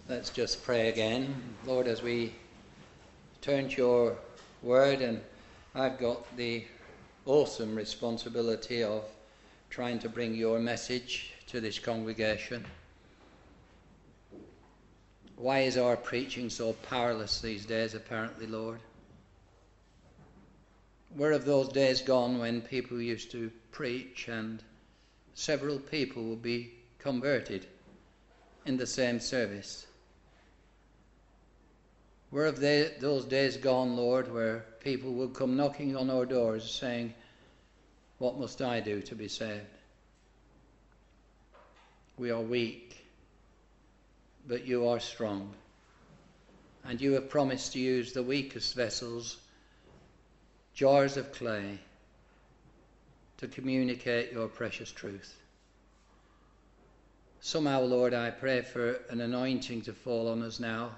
Let's just pray again. Lord, as we turn to your word, and I've got the awesome responsibility of trying to bring your message to this congregation. Why is our preaching so powerless these days, apparently, Lord? Where have those days gone when people used to preach and several people would be converted in the same service? Where have those days gone, Lord, where people would come knocking on our doors saying, "What must I do to be saved?" We are weak, but you are strong. And you have promised to use the weakest vessels, jars of clay, to communicate your precious truth. Somehow, Lord, I pray for an anointing to fall on us now.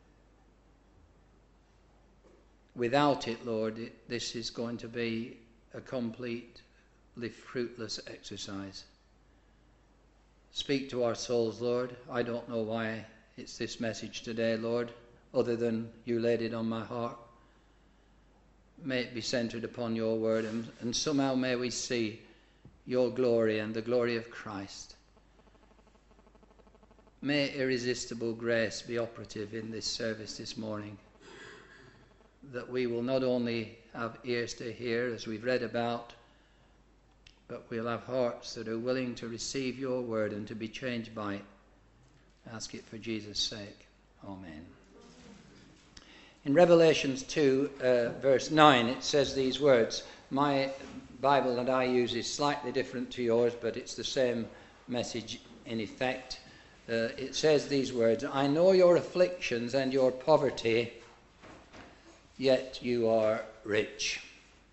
Without it, Lord, this is going to be a completely fruitless exercise. Speak to our souls, Lord. I don't know why it's this message today, Lord, other than you laid it on my heart. May it be centered upon your word, and somehow may we see your glory and the glory of Christ. May irresistible grace be operative in this service this morning, that we will not only have ears to hear, as we've read about, but we'll have hearts that are willing to receive your word and to be changed by it. Ask it for Jesus' sake. Amen. In Revelation 2, verse 9, it says these words. My Bible that I use is slightly different to yours, but it's the same message in effect. It says these words, "I know your afflictions and your poverty, yet you are rich."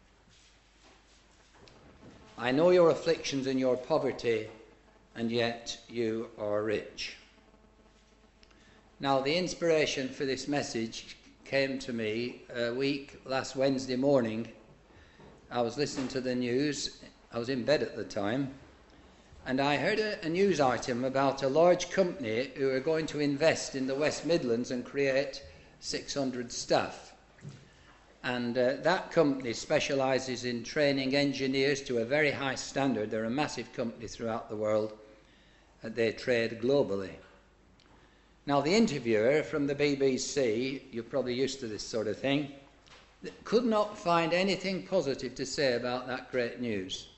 I know your afflictions and your poverty, and yet you are rich. Now, the inspiration for this message came to me last Wednesday morning. I was listening to the news. I was in bed at the time, and I heard a news item about a large company who are going to invest in the West Midlands and create 600 staff. And that company specialises in training engineers to a very high standard. They're a massive company throughout the world. They trade globally. Now, the interviewer from the BBC, you're probably used to this sort of thing, could not find anything positive to say about that great news.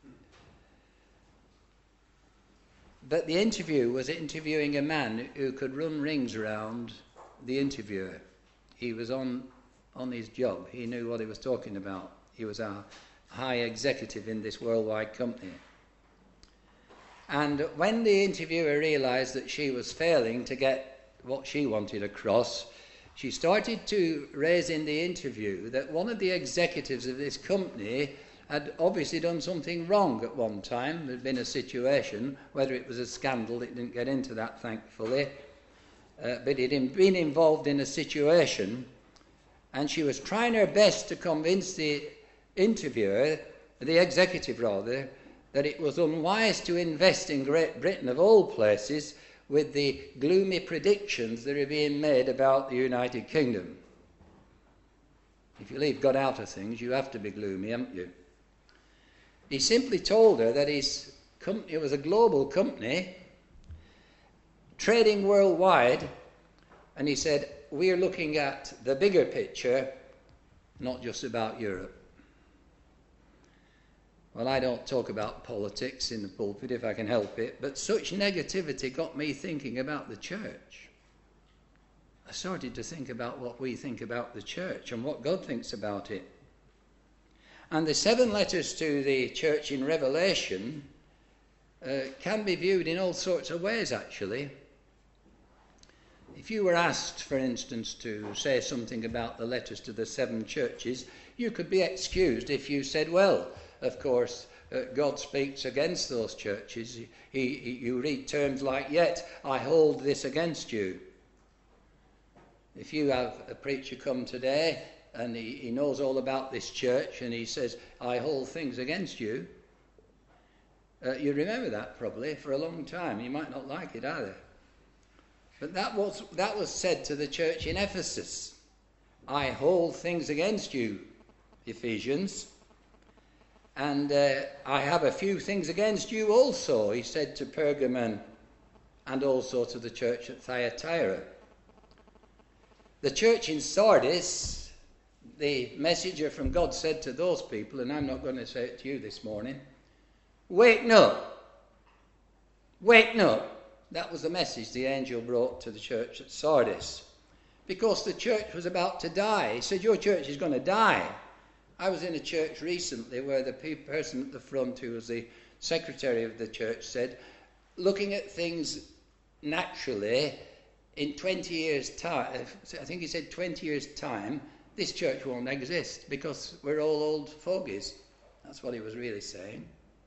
But the interview was interviewing a man who could run rings around the interviewer. He was on his job. He knew what he was talking about. He was a high executive in this worldwide company. And when the interviewer realised that she was failing to get what she wanted across, she started to raise in the interview that one of the executives of this company had obviously done something wrong at one time. There had been a situation, whether it was a scandal, it didn't get into that, thankfully, but it had been involved in a situation, and she was trying her best to convince the interviewer, the executive rather, that it was unwise to invest in Great Britain, of all places, with the gloomy predictions that are being made about the United Kingdom. If you leave God out of things, you have to be gloomy, haven't you? He simply told her that his company was a global company, trading worldwide, and he said, we're looking at the bigger picture, not just about Europe. Well, I don't talk about politics in the pulpit if I can help it, but such negativity got me thinking about the church. I started to think about what we think about the church and what God thinks about it. And the 7 letters to the church in Revelation can be viewed in all sorts of ways, actually. If you were asked, for instance, to say something about the letters to the 7 churches, you could be excused if you said, well, of course, God speaks against those churches. You read terms like, yet I hold this against you. If you have a preacher come today and he knows all about this church and he says, I hold things against you, you remember that probably for a long time. You might not like it either. But that was said to the church in Ephesus. I hold things against you, Ephesians, and I have a few things against you also, he said to Pergamon and also to the church at Thyatira. The church in Sardis, the messenger from God said to those people, and I'm not going to say it to you this morning, wake up, wake up. That was the message the angel brought to the church at Sardis, because the church was about to die. He said, your church is going to die. I was in a church recently where the person at the front, who was the secretary of the church, said, looking at things naturally, in 20 years' time, I think he said 20 years' time, this church won't exist because we're all old fogies. That's what he was really saying.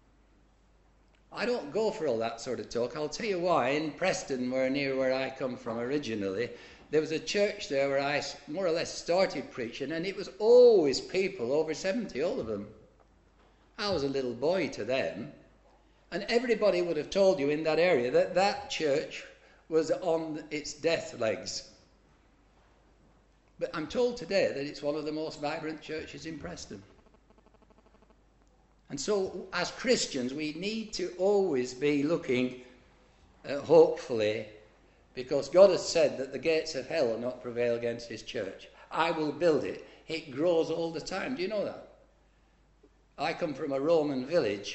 I don't go for all that sort of talk. I'll tell you why. In Preston, near where I come from originally, there was a church there where I more or less started preaching, and it was always people over 70, all of them. I was a little boy to them, and everybody would have told you in that area that that church was on its death legs. But I'm told today that it's one of the most vibrant churches in Preston. And so, as Christians, we need to always be looking hopefully, because God has said that the gates of hell will not prevail against his church. I will build it. It grows all the time. Do you know that? I come from a Roman village.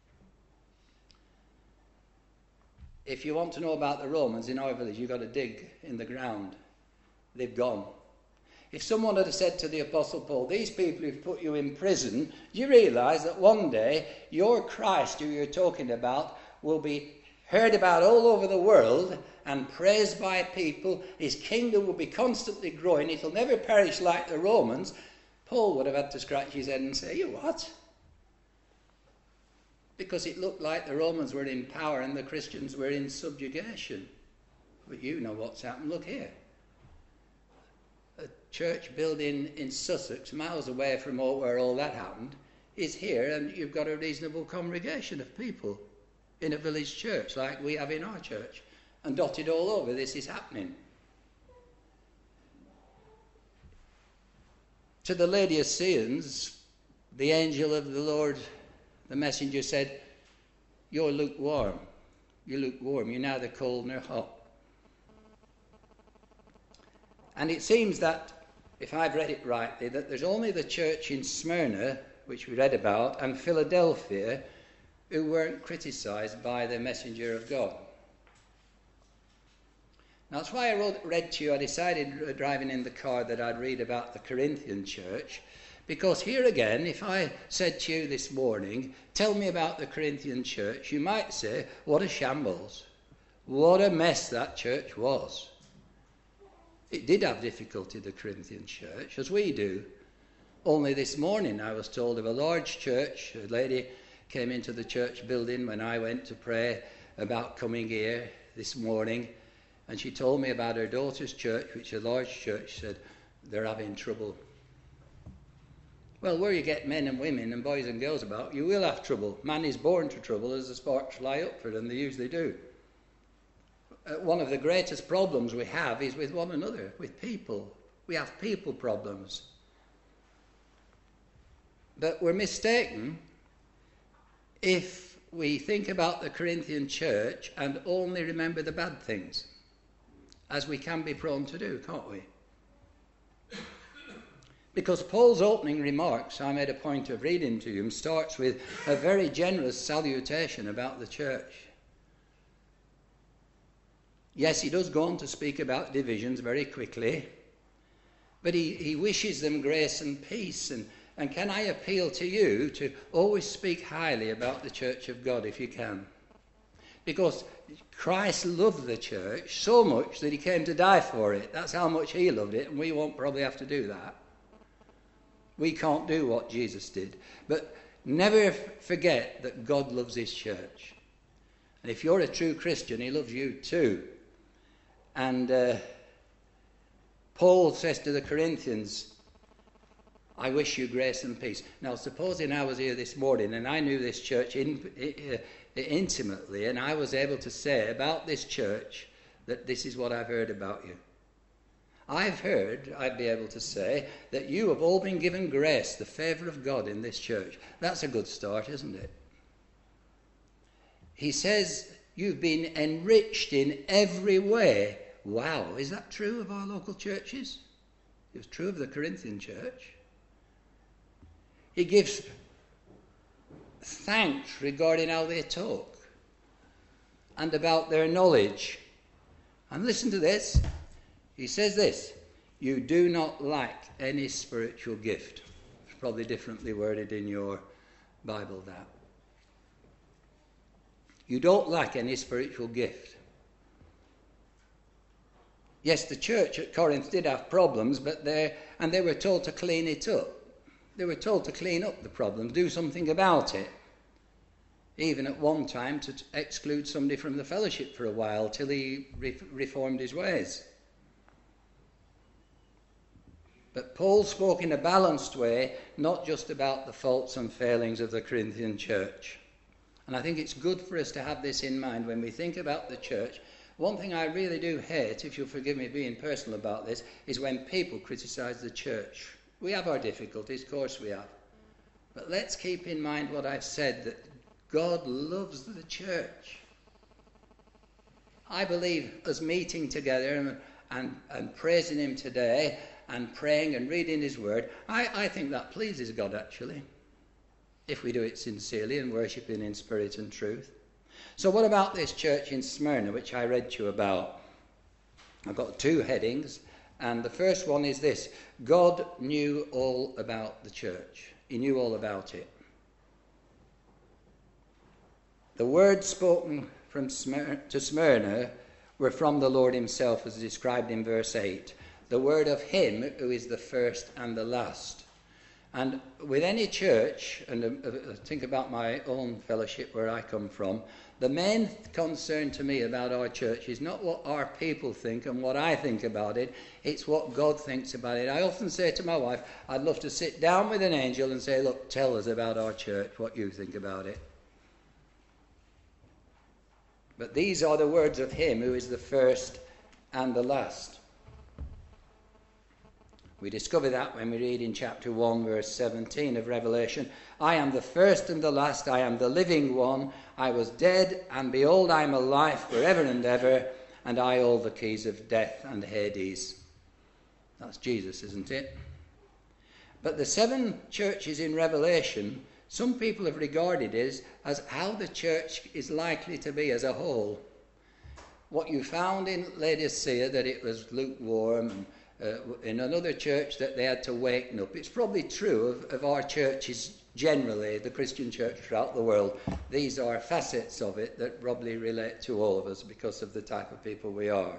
If you want to know about the Romans in our village, you've got to dig in the ground. They've gone. If someone had said to the Apostle Paul, these people who've put you in prison, do you realise that one day your Christ, who you're talking about, will be heard about all over the world and praised by people? His kingdom will be constantly growing. It'll never perish like the Romans. Paul would have had to scratch his head and say, you what? Because it looked like the Romans were in power and the Christians were in subjugation. But you know what's happened. Look here. A church building in Sussex, miles away from where all that happened, is here, and you've got a reasonable congregation of people in a village church like we have in our church. And dotted all over, this is happening. To the Laodiceans, the angel of the Lord, the messenger, said, you're lukewarm. You're lukewarm. You're neither cold nor hot. And it seems that, if I've read it rightly, that there's only the church in Smyrna, which we read about, and Philadelphia, who weren't criticised by the messenger of God. Now, that's why I read to you, I decided driving in the car that I'd read about the Corinthian church, because here again, if I said to you this morning, tell me about the Corinthian church, you might say, what a shambles. What a mess that church was. It did have difficulty, the Corinthian church, as we do. Only this morning I was told of a large church. A lady came into the church building when I went to pray about coming here this morning, and she told me about her daughter's church, which is a large church, said they're having trouble. Well, where you get men and women and boys and girls about, you will have trouble. Man is born to trouble as the sparks fly upward, and they usually do. One of the greatest problems we have is with one another, with people. We have people problems. But we're mistaken if we think about the Corinthian church and only remember the bad things, as we can be prone to do, can't we? Because Paul's opening remarks, I made a point of reading to you, starts with a very generous salutation about the church. Yes, he does go on to speak about divisions very quickly, but he wishes them grace and peace. And can I appeal to you to always speak highly about the church of God if you can? Because Christ loved the church so much that he came to die for it. That's how much he loved it, and we won't probably have to do that. We can't do what Jesus did. But never forget that God loves his church. And if you're a true Christian, he loves you too. And Paul says to the Corinthians, I wish you grace and peace. Now, supposing I was here this morning and I knew this church intimately, and I was able to say about this church that this is what I've heard about you. I've heard, I'd be able to say, that you have all been given grace, the favour of God in this church. That's a good start, isn't it? He says you've been enriched in every way. Wow, is that true of our local churches? It was true of the Corinthian church. He gives thanks regarding how they talk and about their knowledge. And listen to this. He says this: you do not lack any spiritual gift. It's probably differently worded in your Bible, that. You don't lack any spiritual gift. Yes, the church at Corinth did have problems, but they were told to clean it up. They were told to clean up the problem, do something about it. Even at one time to exclude somebody from the fellowship for a while till he reformed his ways. But Paul spoke in a balanced way, not just about the faults and failings of the Corinthian church. And I think it's good for us to have this in mind when we think about the church. One thing I really do hate, if you'll forgive me being personal about this, is when people criticise the church. We have our difficulties, of course we have. But let's keep in mind what I've said, that God loves the church. I believe us meeting together and praising him today and praying and reading his word, I think that pleases God actually, if we do it sincerely and worshipping in spirit and truth. So what about this church in Smyrna, which I read to you about? I've got two headings, and the first one is this: God knew all about the church. He knew all about it. The words spoken from to Smyrna were from the Lord himself, as described in verse 8. The word of him who is the first and the last. And with any church, and think about my own fellowship where I come from, the main concern to me about our church is not what our people think and what I think about it, it's what God thinks about it. I often say to my wife, I'd love to sit down with an angel and say, look, tell us about our church, what you think about it. But these are the words of him who is the first and the last. We discover that when we read in chapter 1, verse 17 of Revelation. I am the first and the last, I am the living one. I was dead, and behold, I am alive forever and ever, and I hold the keys of death and Hades. That's Jesus, isn't it? But the 7 churches in Revelation, some people have regarded it as how the church is likely to be as a whole. What you found in Laodicea, that it was lukewarm, and in another church that they had to waken up. It's probably true of our churches generally, the Christian church throughout the world. These are facets of it that probably relate to all of us because of the type of people we are.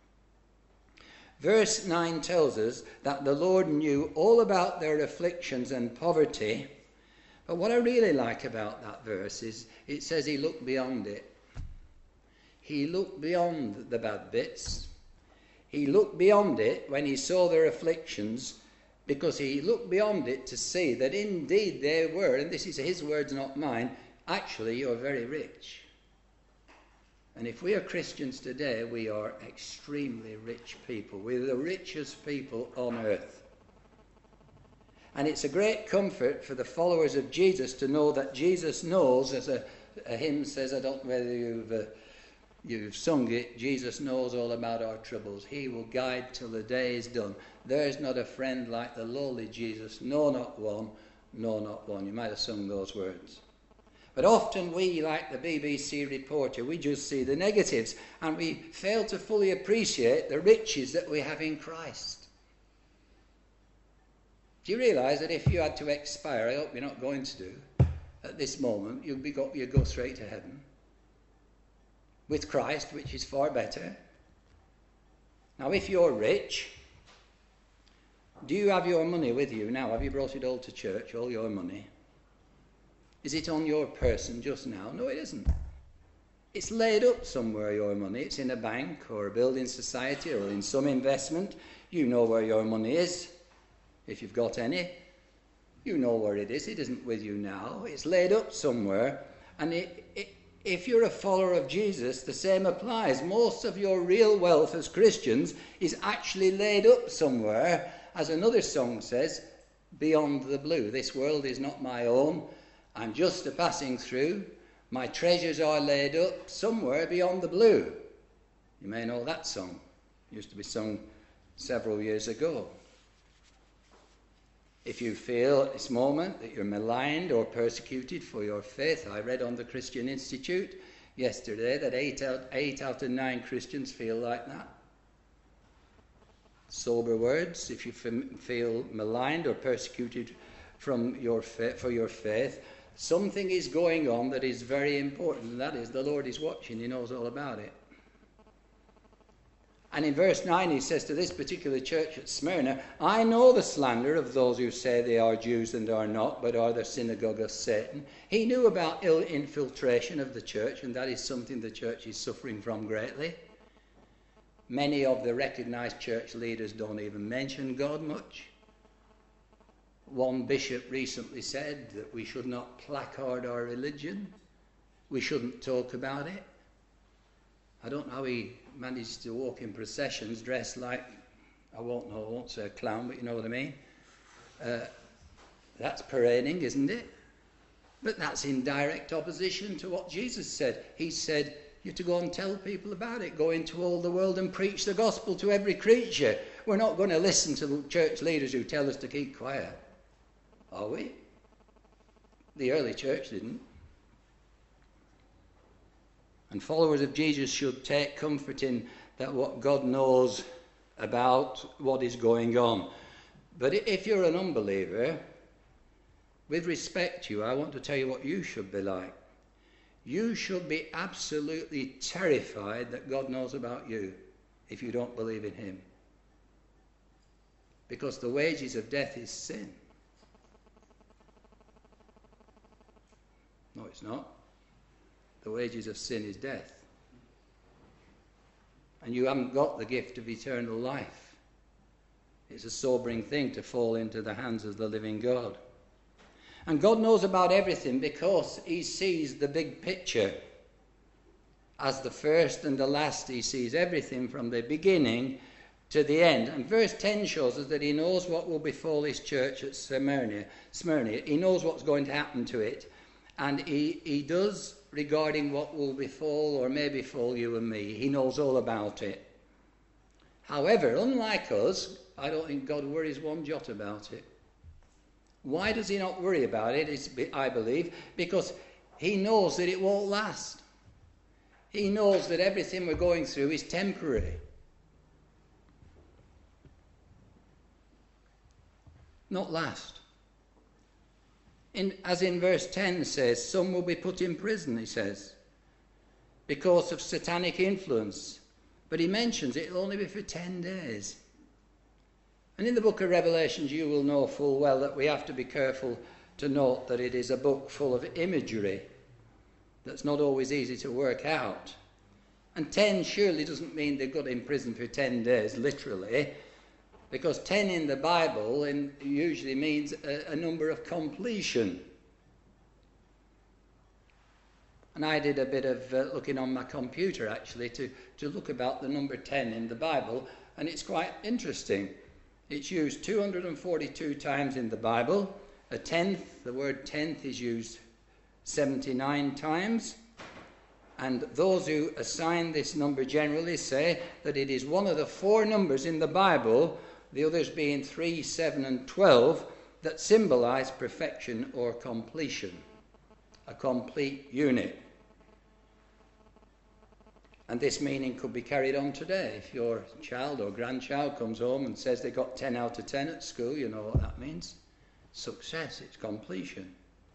Verse 9 tells us that the Lord knew all about their afflictions and poverty. But what I really like about that verse is it says he looked beyond it. He looked beyond the bad bits. He looked beyond it when he saw their afflictions, because he looked beyond it to see that indeed they were, and this is his words, not mine, actually you're very rich. And if we are Christians today, we are extremely rich people. We're the richest people on earth. And it's a great comfort for the followers of Jesus to know that Jesus knows, as a hymn says, I don't know whether you've sung it, Jesus knows all about our troubles. He will guide till the day is done. There is not a friend like the lowly Jesus, no, not one, no, not one. You might have sung those words. But often we, like the BBC reporter, we just see the negatives and we fail to fully appreciate the riches that we have in Christ. Do you realise that if you had to expire, I hope you're not going to do, at this moment, you'd go straight to heaven with Christ, which is far better. Now, if you're rich, do you have your money with you now? Have you brought it all to church, all your money? Is it on your person just now? No, it isn't. It's laid up somewhere, your money. It's in a bank or a building society or in some investment. You know where your money is, if you've got any. You know where it is. It isn't with you now. It's laid up somewhere, and it if you're a follower of Jesus, the same applies. Most of your real wealth as Christians is actually laid up somewhere, as another song says, beyond the blue. This world is not my own. I'm just a passing through. My treasures are laid up somewhere beyond the blue. You may know that song. It used to be sung several years ago. If you feel at this moment that you're maligned or persecuted for your faith, I read on the Christian Institute yesterday that 8 out of 9 Christians feel like that. Sober words. If you feel maligned or persecuted for your faith, something is going on that is very important, and that is the Lord is watching. He knows all about it. And in verse 9 he says to this particular church at Smyrna, I know the slander of those who say they are Jews and are not, but are the synagogue of Satan. He knew about ill infiltration of the church, and that is something the church is suffering from greatly. Many of the recognized church leaders don't even mention God much. One bishop recently said that we should not placard our religion. We shouldn't talk about it. I don't know how he managed to walk in processions dressed like, I won't say a clown, but you know what I mean. That's parading, isn't it? But that's in direct opposition to what Jesus said. He said, you're to go and tell people about it. Go into all the world and preach the gospel to every creature. We're not going to listen to the church leaders who tell us to keep quiet. Are we? The early church didn't. And followers of Jesus should take comfort in that what God knows about what is going on. But if you're an unbeliever, with respect to you, I want to tell you what you should be like. You should be absolutely terrified that God knows about you if you don't believe in him. Because the wages of death is sin. No, it's not. The wages of sin is death. And you haven't got the gift of eternal life. It's a sobering thing to fall into the hands of the living God. And God knows about everything because he sees the big picture. As the first and the last, he sees everything from the beginning to the end. And verse 10 shows us that he knows what will befall his church at Smyrna. He knows what's going to happen to it. And he does regarding what will befall or may befall you and me. He knows all about it. However, unlike us, I don't think God worries one jot about it. Why does he not worry about it? It's, I believe, because he knows that it won't last. He knows that everything we're going through is temporary. Not last. As in verse 10 says, some will be put in prison, he says, because of satanic influence. But he mentions it'll only be for 10 days. And in the book of Revelations, you will know full well that we have to be careful to note that it is a book full of imagery that's not always easy to work out. And 10 surely doesn't mean they've got in prison for 10 days, literally, because 10 in the Bible usually means a number of completion. And I did a bit of looking on my computer, actually, to look about the number 10 in the Bible, and it's quite interesting. It's used 242 times in the Bible. A tenth, the word tenth, is used 79 times. And those who assign this number generally say that it is one of the 4 numbers in the Bible, the others being 3, 7, and 12, that symbolize perfection or completion, a complete unit. And this meaning could be carried on today. If your child or grandchild comes home and says they got 10 out of 10 at school, you know what that means. Success, it's completion.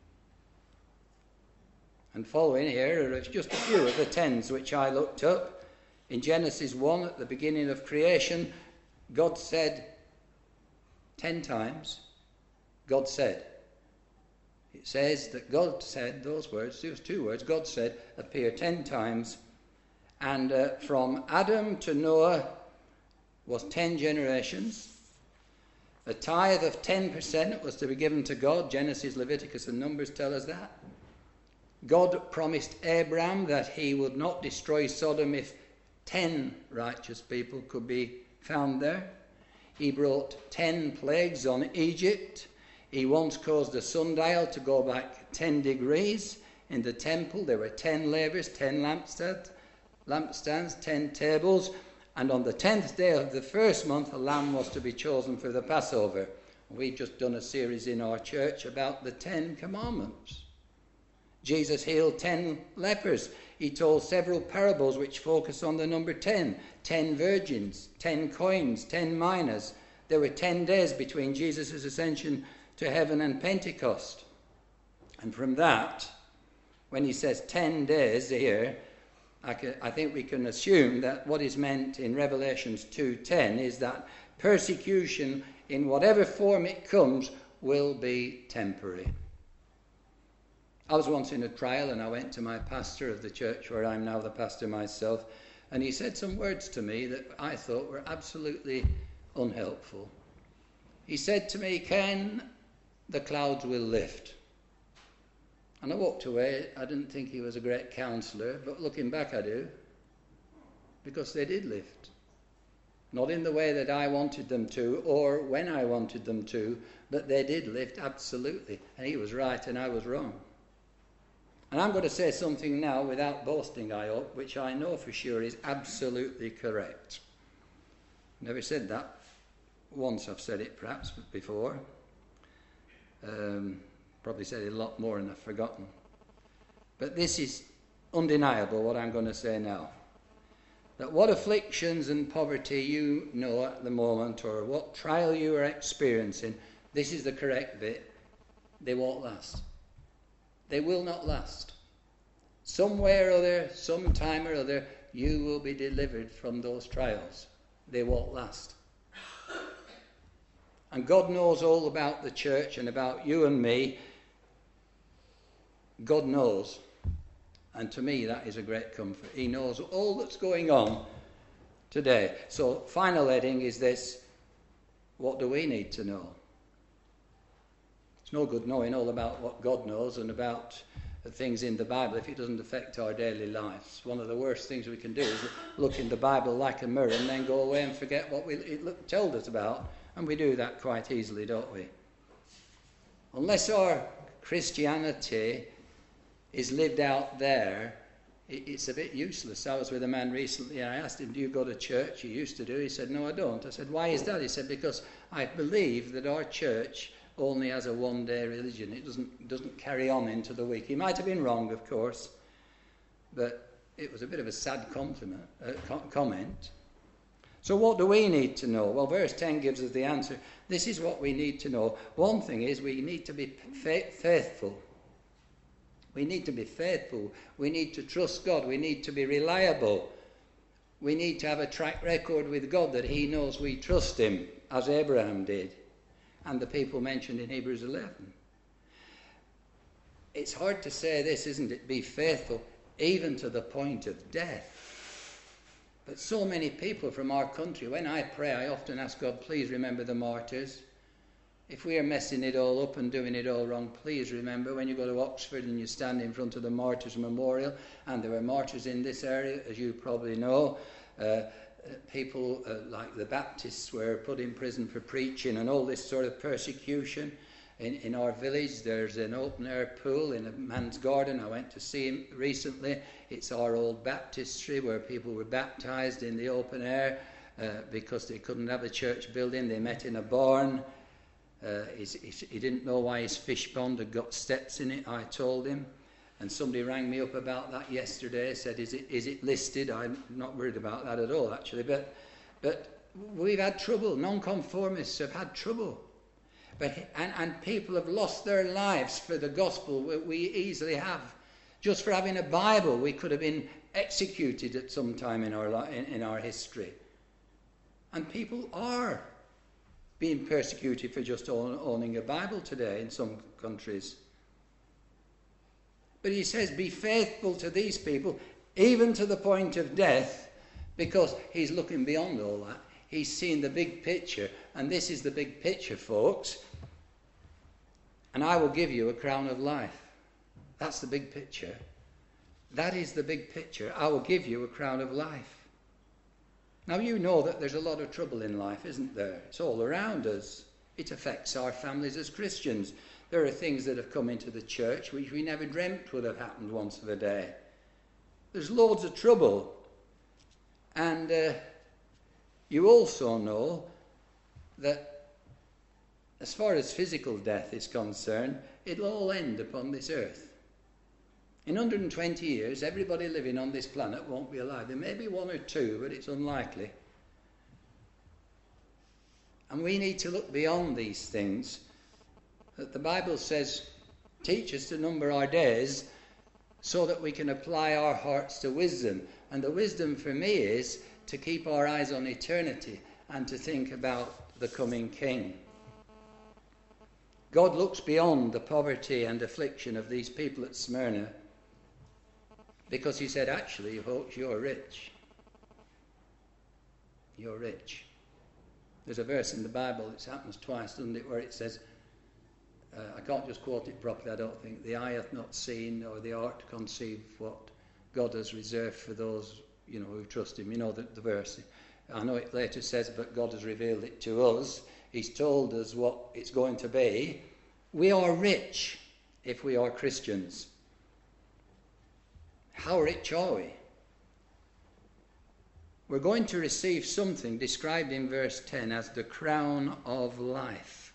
And following here are just a few of the 10s which I looked up. In Genesis 1, at the beginning of creation, God said 10 times, God said. It says that God said, those words, those 2 words, God said, appear 10 times. And from Adam to Noah was 10 generations. A tithe of 10% was to be given to God. Genesis, Leviticus, and Numbers tell us that. God promised Abraham that he would not destroy Sodom if 10 righteous people could be found there. He brought 10 plagues on Egypt. He once caused the sundial to go back 10 degrees. In the temple there were 10 lavers, 10 lampstands, 10 tables. And on the 10th day of the first month, a lamb was to be chosen for the Passover. We've just done a series in our church about the 10 commandments. Jesus healed 10 lepers. He told several parables which focus on the number 10. 10 virgins, 10 coins, 10 minas. There were 10 days between Jesus' ascension to heaven and Pentecost. And from that, when he says 10 days here, I think we can assume that what is meant in Revelations 2:10 is that persecution, in whatever form it comes, will be temporary. I was once in a trial, and I went to my pastor of the church where I'm now the pastor myself, and he said some words to me that I thought were absolutely unhelpful. He said to me, "Ken, the clouds will lift." And I walked away. I didn't think he was a great counsellor, but looking back I do, because they did lift. Not in the way that I wanted them to, or when I wanted them to, but they did lift, absolutely. And he was right and I was wrong. And I'm going to say something now, without boasting, I hope, which I know for sure is absolutely correct. Never said that. Once I've said it perhaps before. Probably said it a lot more and I've forgotten. But this is undeniable, what I'm going to say now. That what afflictions and poverty you know at the moment, or what trial you are experiencing, this is the correct bit, they won't last. They will not last. Somewhere or other, sometime or other, you will be delivered from those trials. They won't last. And God knows all about the church and about you and me. God knows. And to me, that is a great comfort. He knows all that's going on today. So, final heading is this: what do we need to know? It's no good knowing all about what God knows and about the things in the Bible if it doesn't affect our daily lives. One of the worst things we can do is look in the Bible like a mirror and then go away and forget what it told us about. And we do that quite easily, don't we? Unless our Christianity is lived out there, it's a bit useless. I was with a man recently and I asked him, "Do you go to church?" He used to do. He said, "No, I don't." I said, "Why is that?" He said, "Because I believe that our church only has a one-day religion. It doesn't carry on into the week." He might have been wrong, of course, but it was a bit of a sad comment. So what do we need to know? Well, verse 10 gives us the answer. This is what we need to know. One thing is we need to be faithful. We need to be faithful. We need to trust God. We need to be reliable. We need to have a track record with God that he knows we trust him, as Abraham did, and the people mentioned in Hebrews 11. It's hard to say this, isn't it? Be faithful, even to the point of death. But so many people from our country, when I pray, I often ask God, please remember the martyrs. If we are messing it all up and doing it all wrong, please remember when you go to Oxford and you stand in front of the Martyrs' Memorial, and there were martyrs in this area, as you probably know. People like the Baptists were put in prison for preaching and all this sort of persecution. In our village, there's an open-air pool in a man's garden. I went to see him recently. It's our old baptistry where people were baptized in the open air because they couldn't have a church building. They met in a barn. He didn't know why his fish pond had got steps in it. I told him. And somebody rang me up about that yesterday, said, is it listed? I'm not worried about that at all, actually. But we've had trouble. Nonconformists have had trouble. And people have lost their lives for the gospel. We easily have. Just for having a Bible, we could have been executed at some time in our history. And people are being persecuted for just owning a Bible today in some countries. But he says, be faithful to these people, even to the point of death, because he's looking beyond all that. He's seeing the big picture, and this is the big picture, folks. And I will give you a crown of life. That's the big picture. That is the big picture. I will give you a crown of life. Now you know that there's a lot of trouble in life, isn't there? It's all around us. It affects our families as Christians. There are things that have come into the church which we never dreamt would have happened once of a day. There's loads of trouble. And you also know that as far as physical death is concerned, it'll all end upon this earth. In 120 years, everybody living on this planet won't be alive. There may be one or two, but it's unlikely. And we need to look beyond these things. That the Bible says, teach us to number our days so that we can apply our hearts to wisdom. And the wisdom for me is to keep our eyes on eternity and to think about the coming King. God looks beyond the poverty and affliction of these people at Smyrna, because he said, actually, folks, you're rich. You're rich. There's a verse in the Bible, it happens twice, doesn't it, where it says, I can't just quote it properly, I don't think, the eye hath not seen or the heart conceived what God has reserved for those, who trust him. You know the verse. I know it later says, but God has revealed it to us. He's told us what it's going to be. We are rich if we are Christians. How rich are we? We're going to receive something described in verse 10 as the crown of life.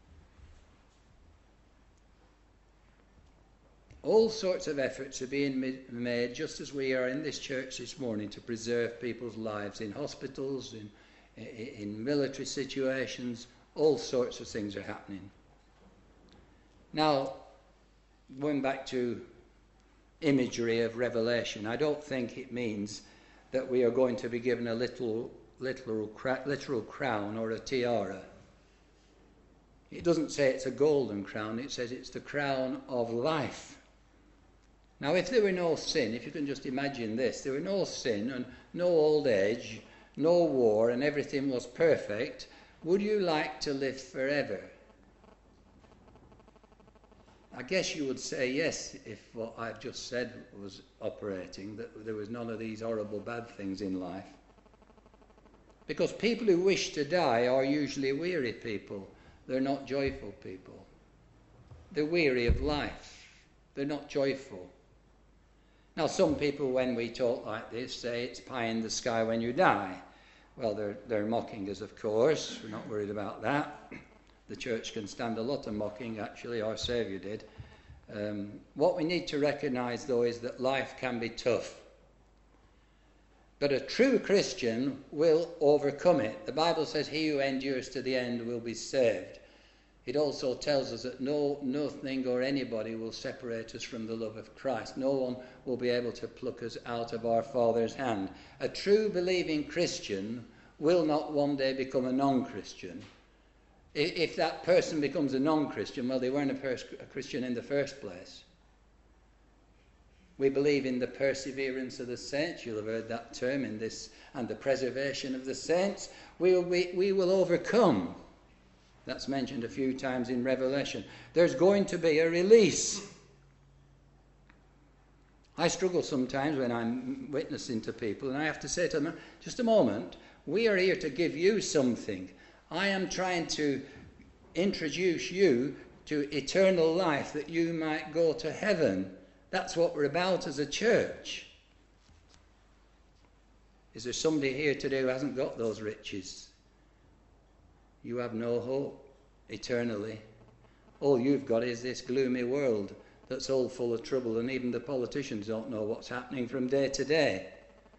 All sorts of efforts are being made, just as we are in this church this morning, to preserve people's lives in hospitals, in military situations. All sorts of things are happening. Now, going back to imagery of Revelation, I don't think it means that we are going to be given a literal crown or a tiara. It doesn't say it's a golden crown, it says it's the crown of life. Now, if there were no sin, if you can just imagine this, there were no sin and no old age, no war, and everything was perfect, would you like to live forever? I guess you would say yes if what I've just said was operating, that there was none of these horrible bad things in life. Because people who wish to die are usually weary people. They're not joyful people. They're weary of life. They're not joyful. Now, some people, when we talk like this, say it's pie in the sky when you die. Well, they're mocking us, of course. We're not worried about that. The church can stand a lot of mocking, actually. Our Saviour did. What we need to recognise, though, is that life can be tough. But a true Christian will overcome it. The Bible says, he who endures to the end will be saved. It also tells us that nothing or anybody will separate us from the love of Christ. No one will be able to pluck us out of our Father's hand. A true believing Christian will not one day become a non-Christian. If that person becomes a non-Christian, well, they weren't a Christian in the first place. We believe in the perseverance of the saints. You'll have heard that term in this, and the preservation of the saints. We will overcome. That's mentioned a few times in Revelation. There's going to be a release. I struggle sometimes when I'm witnessing to people, and I have to say to them, just a moment, we are here to give you something. I am trying to introduce you to eternal life, that you might go to heaven. That's what we're about as a church. Is there somebody here today who hasn't got those riches? You have no hope eternally. All you've got is this gloomy world that's all full of trouble, and even the politicians don't know what's happening from day to day.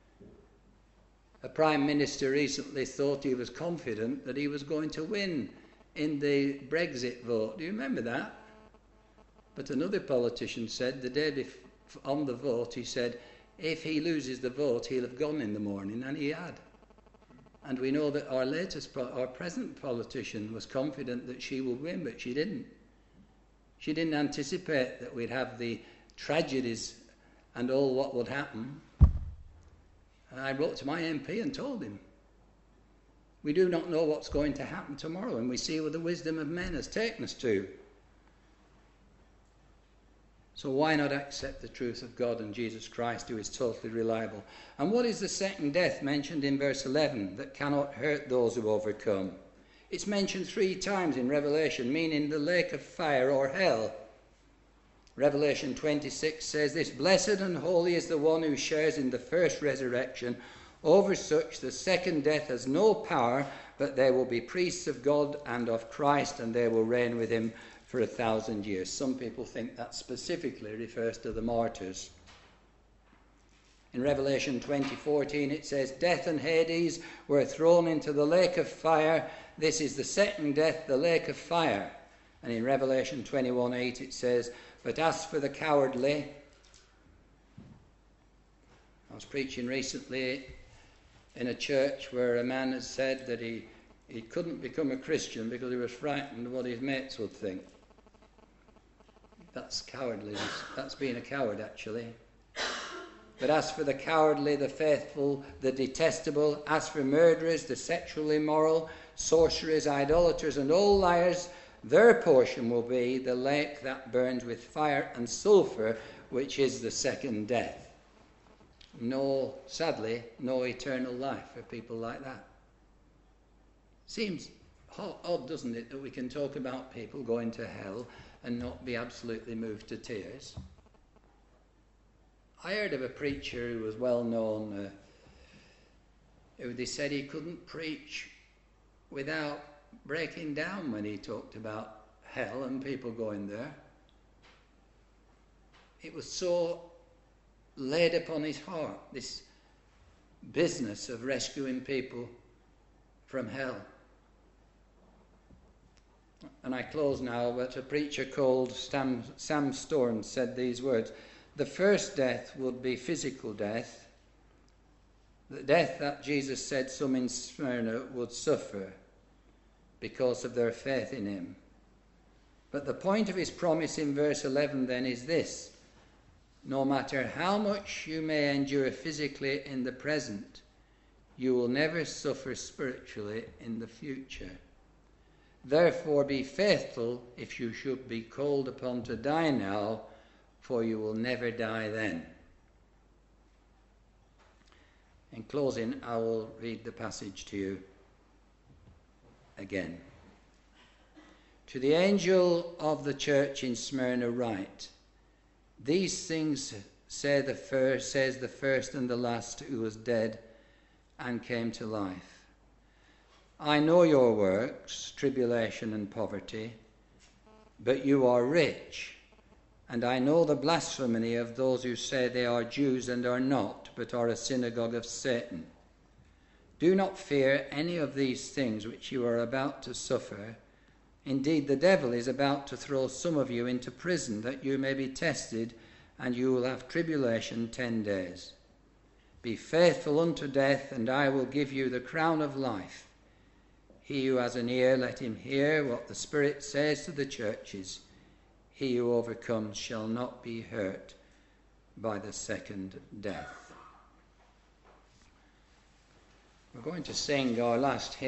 A Prime Minister recently thought he was confident that he was going to win in the Brexit vote. Do you remember that? But another politician said the day on the vote, he said, if he loses the vote, he'll have gone in the morning, and he had. And we know that our present politician was confident that she would win, but she didn't. She didn't anticipate that we'd have the tragedies and all what would happen. And I wrote to my MP and told him, we do not know what's going to happen tomorrow, and we see where the wisdom of men has taken us to. So why not accept the truth of God and Jesus Christ, who is totally reliable? And what is the second death mentioned in verse 11 that cannot hurt those who overcome? It's mentioned 3 times in Revelation, meaning the lake of fire or hell. Revelation 26 says this, "Blessed and holy is the one who shares in the first resurrection. Over such the second death has no power, but they will be priests of God and of Christ, and they will reign with him for 1,000 years." Some people think that specifically refers to the martyrs. In Revelation 20:14 it says, "Death and Hades were thrown into the lake of fire. This is the second death, the lake of fire." And in Revelation 21:8 it says, "But as for the cowardly..." I was preaching recently in a church where a man had said that he couldn't become a Christian because he was frightened of what his mates would think. That's cowardly. That's being a coward, actually. "But as for the cowardly, the faithful, the detestable, as for murderers, the sexually immoral, sorcerers, idolaters, and all liars, their portion will be the lake that burns with fire and sulfur, which is the second death." Sadly, no eternal life for people like that. Seems odd, doesn't it, that we can talk about people going to hell and not be absolutely moved to tears. I heard of a preacher who was well known, who they said he couldn't preach without breaking down when he talked about hell and people going there. It was so laid upon his heart, this business of rescuing people from hell. And I close now, but a preacher called Sam Storm said these words: "The first death would be physical death, the death that Jesus said some in Smyrna would suffer because of their faith in him. But the point of his promise in verse 11 then is this: no matter how much you may endure physically in the present, you will never suffer spiritually in the future. Therefore be faithful if you should be called upon to die now, for you will never die then." In closing, I will read the passage to you again. "To the angel of the church in Smyrna write, these things says the first and the last who was dead and came to life. I know your works, tribulation and poverty, but you are rich, and I know the blasphemy of those who say they are Jews and are not, but are a synagogue of Satan. Do not fear any of these things which you are about to suffer. Indeed, the devil is about to throw some of you into prison, that you may be tested, and you will have tribulation 10 days. Be faithful unto death, and I will give you the crown of life. He who has an ear, let him hear what the Spirit says to the churches. He who overcomes shall not be hurt by the second death." We're going to sing our last hymn.